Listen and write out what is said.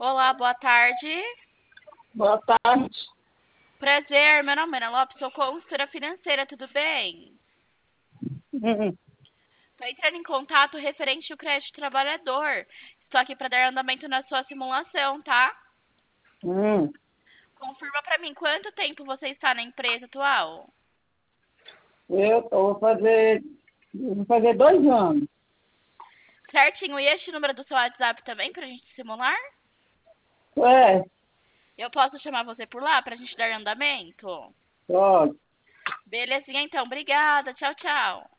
Olá, boa tarde. Boa tarde. Prazer, meu nome é Ana Lopes, sou consultora financeira, tudo bem? Hum, Estou entrando em contato referente ao crédito trabalhador. Estou aqui para dar andamento na sua simulação, tá? hum. Confirma para mim quanto tempo você está na empresa atual? Vou fazer 2 anos. Certinho, e este número do seu WhatsApp também para a gente simular? É, Eu posso chamar você por lá para a gente dar andamento? pode. Belezinha, então. Obrigada. Tchau, tchau.